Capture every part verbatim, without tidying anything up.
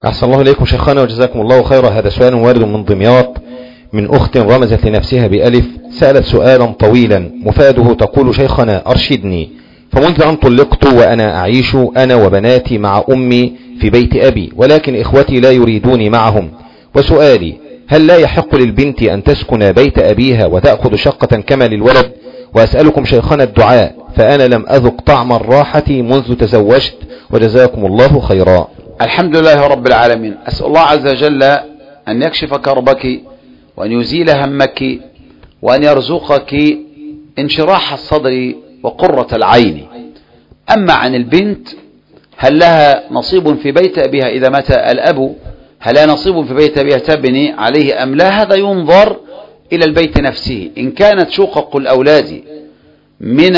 أحسن الله إليكم شيخنا وجزاكم الله خيرا. هذا سؤال وارد من دمياط من أخت رمزت لنفسها بألف، سألت سؤالا طويلا مفاده تقول: شيخنا أرشدني، فمنذ أن طلقت وأنا أعيش أنا وبناتي مع أمي في بيت أبي، ولكن إخوتي لا يريدوني معهم، وسؤالي: هل لا يحق للبنت أن تسكن بيت أبيها وتأخذ شقة كما للولد؟ وأسألكم شيخنا الدعاء، فأنا لم أذق طعم الراحة منذ تزوجت، وجزاكم الله خيرا. الحمد لله رب العالمين. أسأل الله عز وجل أن يكشف كربك وأن يزيل همك وأن يرزقك انشراح الصدر وقرة العين. أما عن البنت، هل لها نصيب في بيت أبيها إذا مات الأب؟ هل لها نصيب في بيت أبيها تبني عليه أم لا؟ هذا ينظر إلى البيت نفسه. إن كانت شقق الأولاد من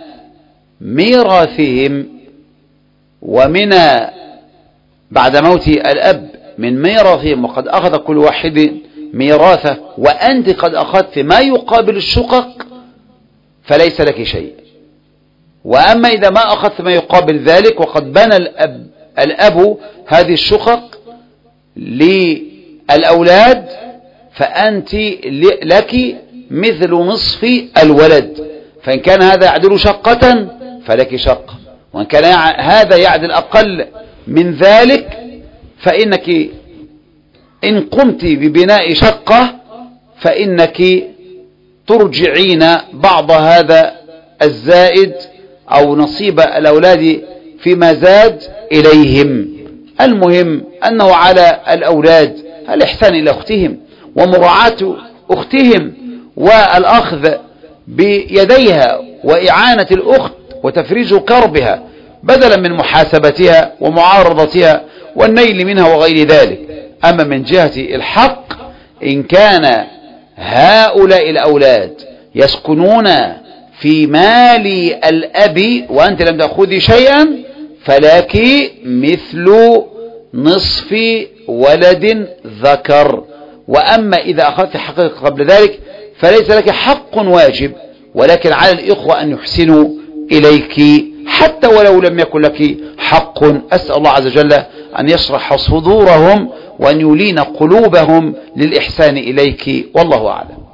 ميراثهم ومن بعد موت الأب من ميراثهم وقد أخذ كل واحد ميراثه وأنت قد أخذت ما يقابل الشقق فليس لك شيء. وأما إذا ما أخذت ما يقابل ذلك وقد بنى الأب, الأب هذه الشقق للأولاد فأنت لك مثل نصف الولد، فإن كان هذا يعدل شقة فلك شقة، وإن كان هذا يعدل أقل من ذلك فإنك إن قمت ببناء شقة فإنك ترجعين بعض هذا الزائد أو نصيب الأولاد فيما زاد إليهم. المهم أنه على الأولاد الإحسان إلى أختهم ومراعاة أختهم والأخذ بيديها وإعانة الأخت وتفريج كربها بدلا من محاسبتها ومعارضتها والنيل منها وغير ذلك. أما من جهة الحق، إن كان هؤلاء الأولاد يسكنون في مال الأب وأنت لم تأخذي شيئا فلك مثل نصف ولد ذكر. وأما إذا أخذت حقك قبل ذلك فليس لك حق واجب، ولكن على الإخوة أن يحسنوا إليك حتى ولو لم يكن لك حق. أسأل الله عز وجل أن يشرح صدورهم وأن يلين قلوبهم للإحسان إليك، والله أعلم.